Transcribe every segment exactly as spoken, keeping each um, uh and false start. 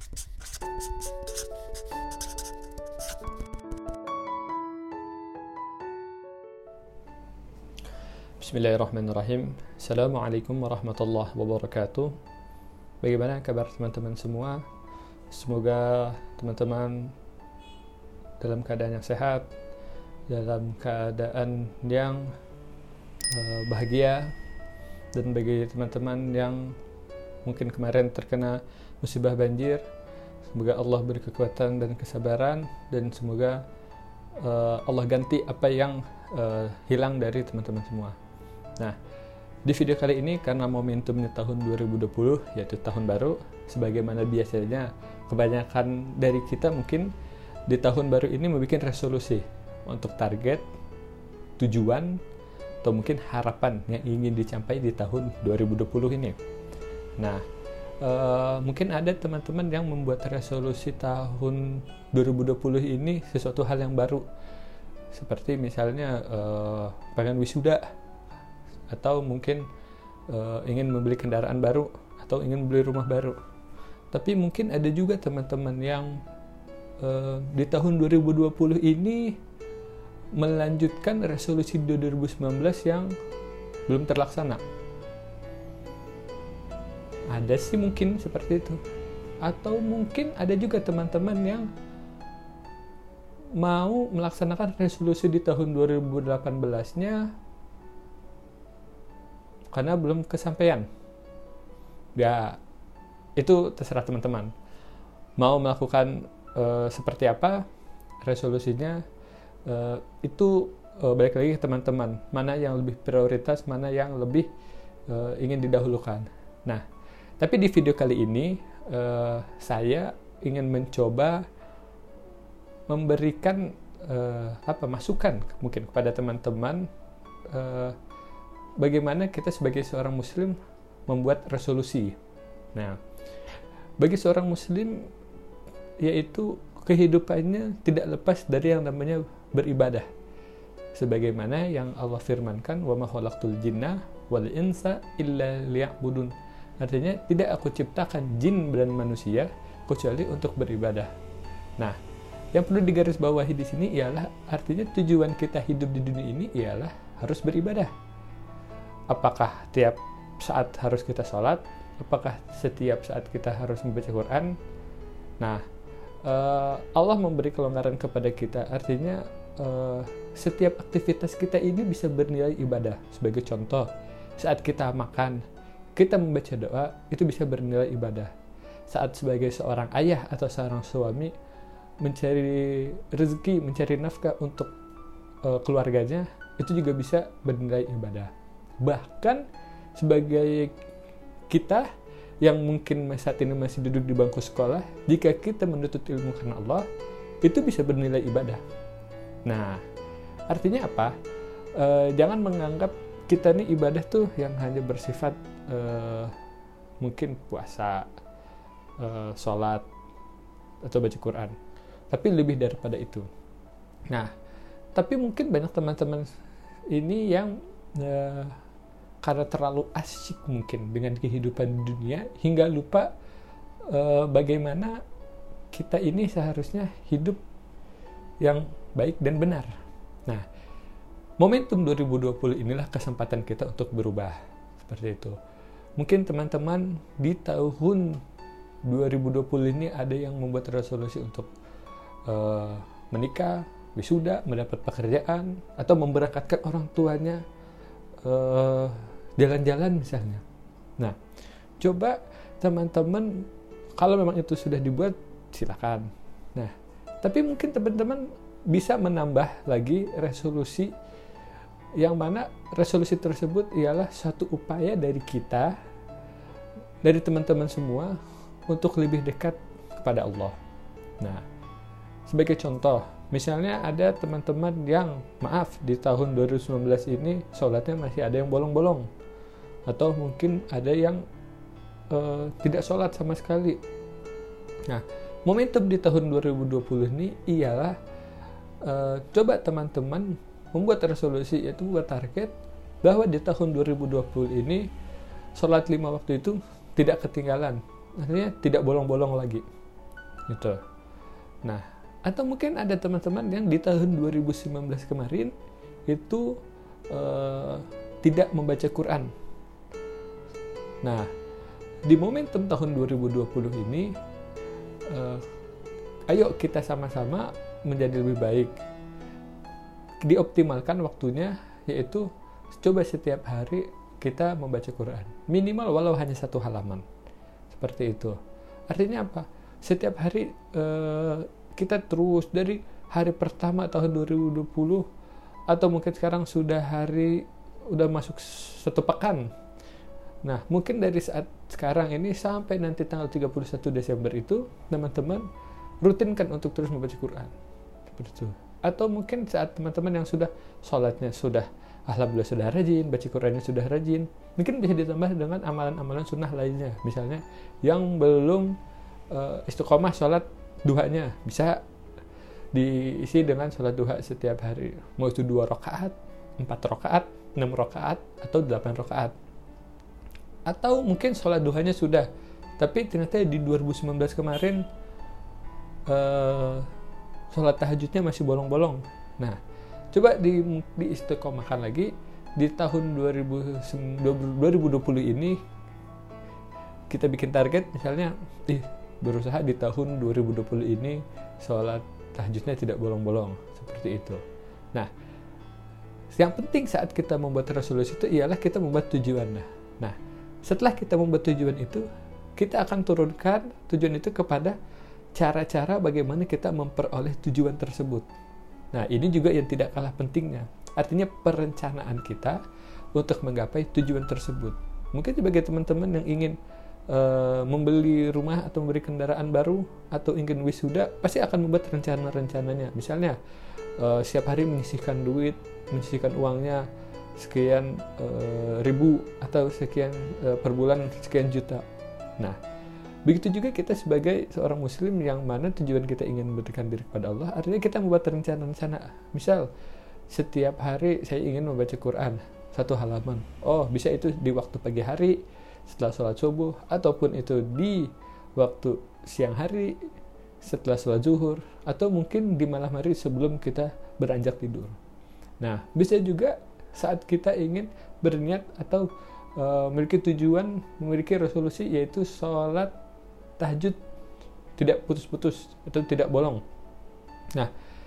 Bismillahirrahmanirrahim. Assalamualaikum warahmatullahi wabarakatuh. Bagaimana kabar teman-teman semua? Semoga teman-teman dalam keadaan yang sehat, dalam keadaan yang uh, bahagia. Dan bagi teman-teman yang mungkin kemarin terkena musibah banjir, semoga Allah beri kekuatan dan kesabaran, dan semoga uh, Allah ganti apa yang uh, hilang dari teman-teman semua. Nah, di video kali ini karena momentumnya tahun dua ribu dua puluh, yaitu tahun baru, sebagaimana biasanya kebanyakan dari kita mungkin di tahun baru ini membuat resolusi untuk target, tujuan, atau mungkin harapan yang ingin dicapai di tahun dua ribu dua puluh ini. Nah, uh, mungkin ada teman-teman yang membuat resolusi tahun dua ribu dua puluh ini sesuatu hal yang baru, seperti misalnya uh, pengen wisuda, atau mungkin uh, ingin membeli kendaraan baru, atau ingin beli rumah baru. Tapi mungkin ada juga teman-teman yang uh, di tahun dua ribu dua puluh ini melanjutkan resolusi dua ribu sembilan belas yang belum terlaksana. Ada sih mungkin seperti itu. Atau mungkin ada juga teman-teman yang mau melaksanakan resolusi di tahun dua ribu delapan belas-nya karena belum kesampaian. Ya, itu terserah teman-teman. Mau melakukan uh, seperti apa resolusinya, uh, itu uh, balik lagi ke teman-teman. Mana yang lebih prioritas, mana yang lebih uh, ingin didahulukan. Nah, tapi di video kali ini uh, saya ingin mencoba memberikan uh, apa masukan mungkin kepada teman-teman, uh, bagaimana kita sebagai seorang muslim membuat resolusi. Nah, bagi seorang muslim, yaitu kehidupannya tidak lepas dari yang namanya beribadah. Sebagaimana yang Allah firmankan, wa ma khalaqtul jinna wal insa illa liya'budun. Artinya, tidak aku ciptakan jin dan manusia kecuali untuk beribadah. Nah, yang perlu digarisbawahi di sini ialah artinya tujuan kita hidup di dunia ini ialah harus beribadah. Apakah tiap saat harus kita sholat? Apakah setiap saat kita harus membaca Quran? Nah, uh, Allah memberi kelonggaran kepada kita. Artinya, uh, setiap aktivitas kita ini bisa bernilai ibadah. Sebagai contoh, saat kita makan, kita membaca doa, itu bisa bernilai ibadah. Saat sebagai seorang ayah atau seorang suami mencari rezeki, mencari nafkah untuk uh, keluarganya, itu juga bisa bernilai ibadah. Bahkan sebagai kita yang mungkin saat ini masih duduk di bangku sekolah, jika kita menuntut ilmu karena Allah, itu bisa bernilai ibadah. Nah, artinya apa? E, jangan menganggap kita ini ibadah tuh yang hanya bersifat e, mungkin puasa, e, sholat, atau baca Quran. Tapi lebih daripada itu. Nah, tapi mungkin banyak teman-teman ini yang e, karena terlalu asyik mungkin dengan kehidupan dunia hingga lupa e, bagaimana kita ini seharusnya hidup yang baik dan benar. Nah, momentum dua ribu dua puluh inilah kesempatan kita untuk berubah seperti itu. Mungkin teman-teman di tahun dua ribu dua puluh ini ada yang membuat resolusi untuk e, menikah, wisuda, mendapat pekerjaan, atau memberangkatkan orang tuanya e, jalan-jalan misalnya. Nah, coba teman-teman, kalau memang itu sudah dibuat, silakan. Nah, tapi mungkin teman-teman bisa menambah lagi resolusi, yang mana resolusi tersebut ialah satu upaya dari kita, dari teman-teman semua, untuk lebih dekat kepada Allah. Nah, sebagai contoh, misalnya ada teman-teman yang, maaf, di tahun dua ribu sembilan belas ini sholatnya masih ada yang bolong-bolong, atau mungkin ada yang uh, tidak sholat sama sekali. Nah, momentum di tahun dua ribu dua puluh ini ialah uh, coba teman-teman membuat resolusi, yaitu buat target bahwa di tahun dua ribu dua puluh ini sholat lima waktu itu tidak ketinggalan, artinya tidak bolong-bolong lagi. gitu. Nah, atau mungkin ada teman-teman yang di tahun dua ribu sembilan belas kemarin itu uh, tidak membaca Quran. Nah, di momentum tahun dua ribu dua puluh ini, uh, ayo kita sama-sama menjadi lebih baik. Dioptimalkan waktunya, yaitu coba setiap hari kita membaca Quran. Minimal walau hanya satu halaman. Seperti itu. Artinya apa? Setiap hari uh, kita terus dari hari pertama tahun dua ribu dua puluh, atau mungkin sekarang sudah hari udah masuk satu pekan. Nah, mungkin dari saat sekarang ini sampai nanti tanggal tiga puluh satu Desember itu, teman-teman rutinkan untuk terus membaca Quran. Seperti itu. Atau mungkin saat teman-teman yang sudah sholatnya sudah alhamdulillah sudah rajin, baca Qurannya sudah rajin, mungkin bisa ditambah dengan amalan-amalan sunnah lainnya. Misalnya yang belum uh, istiqomah sholat duhanya, bisa diisi dengan sholat duha setiap hari. Mau itu dua rakaat, empat rakaat, enam rakaat, atau delapan rakaat. Atau mungkin sholat duhanya sudah, tapi ternyata di dua ribu sembilan belas kemarin uh, sholat tahajudnya masih bolong-bolong. Nah, coba di, di istiqomahkan lagi di tahun dua ribu dua puluh ini. Kita bikin target misalnya, ih, berusaha di tahun dua ribu dua puluh ini sholat tahajudnya tidak bolong-bolong, seperti itu. Nah, yang penting saat kita membuat resolusi itu ialah kita membuat tujuan. Nah, setelah kita membuat tujuan itu, kita akan turunkan tujuan itu kepada cara-cara bagaimana kita memperoleh tujuan tersebut. Nah, ini juga yang tidak kalah pentingnya. Artinya perencanaan kita untuk menggapai tujuan tersebut. Mungkin sebagai teman-teman yang ingin uh, membeli rumah atau membeli kendaraan baru atau ingin wisuda, pasti akan membuat rencana-rencananya. Misalnya, uh, setiap hari menyisihkan duit, menyisihkan uangnya sekian uh, ribu atau sekian uh, per bulan sekian juta. Nah, begitu juga kita sebagai seorang muslim yang mana tujuan kita ingin mendekatkan diri kepada Allah, artinya kita membuat rencana-rencana. Misal, setiap hari saya ingin membaca Quran satu halaman. Oh, bisa itu di waktu pagi hari setelah sholat subuh, ataupun itu di waktu siang hari setelah sholat zuhur, atau mungkin di malam hari sebelum kita beranjak tidur. Nah, bisa juga saat kita ingin berniat atau uh, memiliki tujuan, memiliki resolusi, yaitu sholat tahajud tidak putus-putus atau tidak bolong. Nah,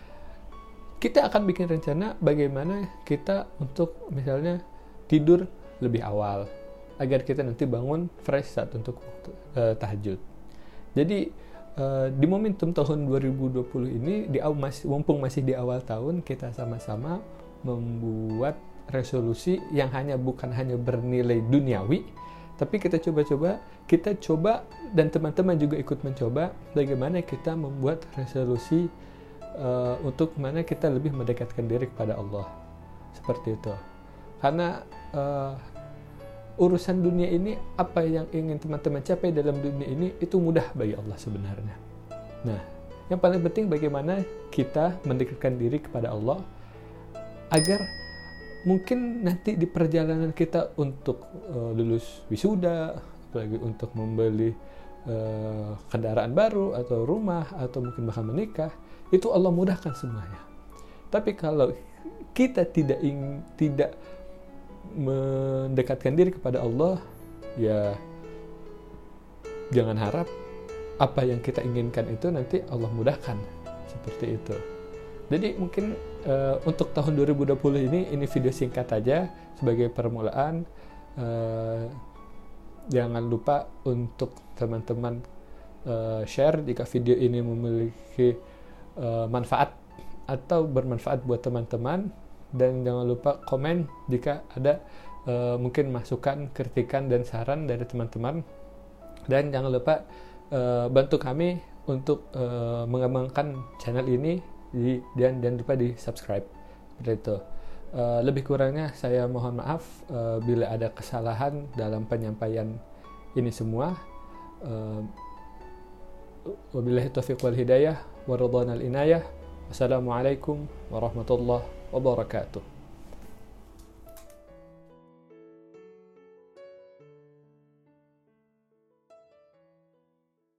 kita akan bikin rencana bagaimana kita untuk misalnya tidur lebih awal agar kita nanti bangun fresh saat untuk uh, tahajud. Jadi uh, di momentum tahun dua ribu dua puluh ini, di awal masih, mumpung masih di awal tahun, kita sama-sama membuat resolusi yang hanya bukan hanya bernilai duniawi, tapi kita coba-coba, kita coba dan teman-teman juga ikut mencoba bagaimana kita membuat resolusi uh, untuk mana kita lebih mendekatkan diri kepada Allah. Seperti itu. Karena uh, urusan dunia ini, apa yang ingin teman-teman capai dalam dunia ini, itu mudah bagi Allah sebenarnya. Nah, yang paling penting bagaimana kita mendekatkan diri kepada Allah agar mungkin nanti di perjalanan kita untuk uh, lulus wisuda, apalagi untuk membeli uh, kendaraan baru atau rumah atau mungkin bahkan menikah, itu Allah mudahkan semuanya. Tapi kalau kita tidak ingin, tidak mendekatkan diri kepada Allah, ya jangan harap apa yang kita inginkan itu nanti Allah mudahkan. Seperti itu. Jadi mungkin uh, untuk tahun dua ribu dua puluh ini, ini video singkat aja sebagai permulaan. Uh, jangan lupa untuk teman-teman uh, share jika video ini memiliki uh, manfaat atau bermanfaat buat teman-teman. Dan jangan lupa komen jika ada uh, mungkin masukan, kritikan, dan saran dari teman-teman. Dan jangan lupa uh, bantu kami untuk uh, mengembangkan channel ini. Di, dan jangan lupa di subscribe. Seperti itu. Uh, lebih kurangnya saya mohon maaf uh, bila ada kesalahan dalam penyampaian ini semua. Uh, wabillahi taufiq wal hidayah wa ridwanal inayah. Wassalamualaikum warahmatullahi wabarakatuh.